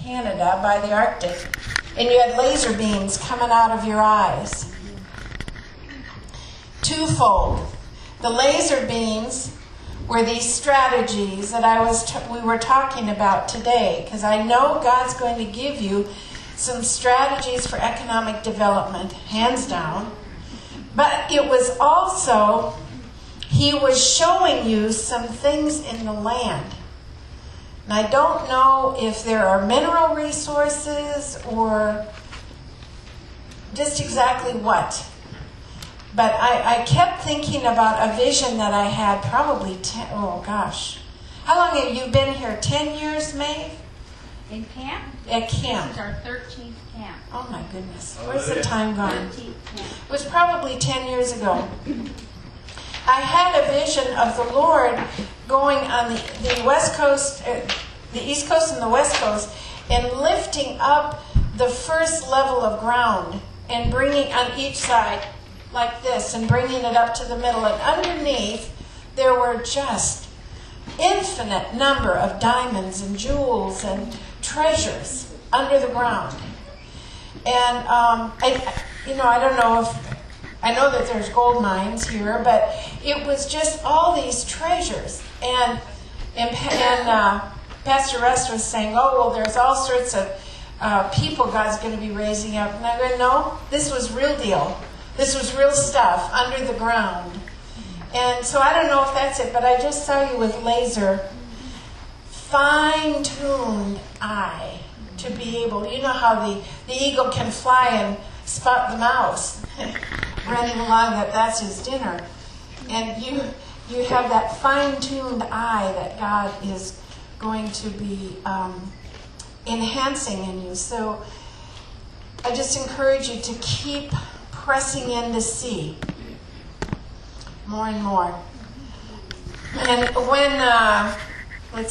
Canada by the Arctic, and you had laser beams coming out of your eyes. Twofold. The laser beams were these strategies that we were talking about today, because I know God's going to give you some strategies for economic development, hands down. But it was also, He was showing you some things in the land. And I don't know if there are mineral resources or just exactly what. But I kept thinking about a vision that I had probably how long have you been here? 10 years, Maeve? In camp? At camp. This is our 13th camp. Oh my goodness. Where's the time gone? 13th camp. It was probably 10 years ago. I had a vision of the Lord going on the West Coast, the East Coast and the West Coast, and lifting up the first level of ground and bringing on each side like this and bringing it up to the middle. And underneath, there were just infinite number of diamonds and jewels and treasures under the ground. And I don't know if I know that there's gold mines here, but it was just all these treasures. And Pastor Russ was saying, oh, well, there's all sorts of people God's going to be raising up. And I go, no, this was real deal. This was real stuff under the ground. And so I don't know if that's it, but I just saw you with laser, fine-tuned eye to be able, you know how the eagle can fly and spot the mouse running along, that's his dinner. And you have that fine-tuned eye that God is going to be enhancing in you. So I just encourage you to keep pressing in to see more and more. And when